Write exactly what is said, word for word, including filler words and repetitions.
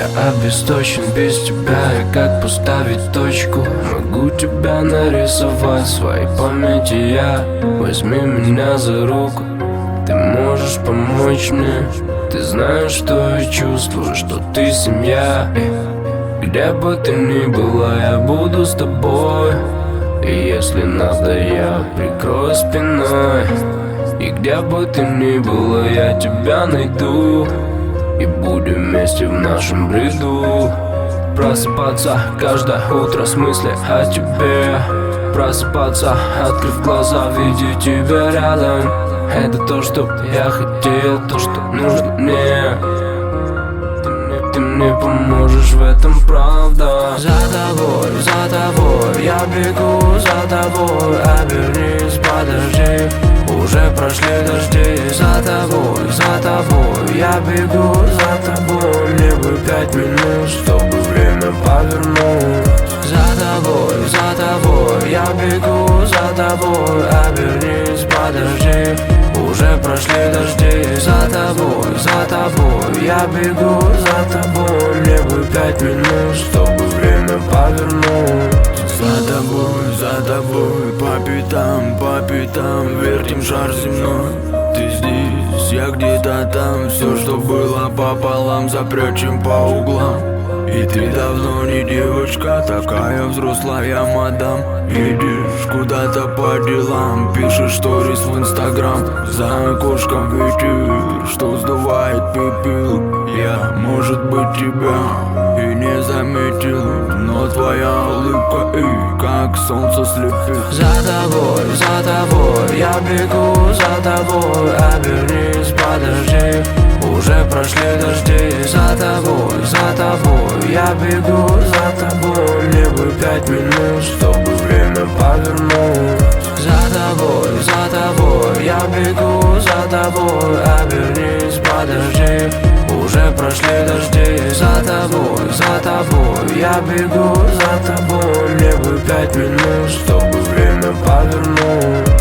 Я обесточен без тебя, и как поставить точку? Могу тебя нарисовать в своей памяти я. Возьми меня за руку, ты можешь помочь мне. Ты знаешь, что я чувствую, что ты семья. Где бы ты ни была, я буду с тобой. И если надо, я прикрою спиной. И где бы ты ни была, я тебя найду. И будем вместе в нашем бреду. Просыпаться каждое утро с мыслью о тебе. Просыпаться, открыв глаза, видеть тебя рядом. Это то, что я хотел, то, что нужно мне. Ты мне, ты мне поможешь в этом, правда. За тобой, за тобой, я бегу за тобой. Обернись, подожди, уже прошли дожди. За тобой, за тобой, я бегу за тобой. Мне бы пять минут, чтобы время повернуть. За тобой, за тобой, я бегу за тобой. Обернись, подожди, уже прошли дожди. За тобой, за тобой, я бегу за тобой. Мне бы пять минут, чтобы время повернуть. За тобой, за тобой, по пятам, по пятам, вертим шар земной. Ты здесь, я где-то там. Все, что было пополам, запрячем по углам. И ты давно не девочка, такая взрослая мадам. Едешь куда-то по делам, пишешь сторис в инстаграм. За окошком ветер, что сдувает пепел. Я, может быть, тебя и не заметил, но твоя улыбка, и как солнце слепит. За тобой, за тобой, я бегу за тобой. Обернись, подожди, уже прошли дожди. За тобой, за тобой, я бегу за тобой. Мне бы пять минут, чтобы время повернуть. За тобой, за тобой, я бегу за тобой. Обернись, подожди, уже прошли дожди. За тобой, за тобой, я бегу за тобой. Мне бы пять минут, чтобы время повернуть.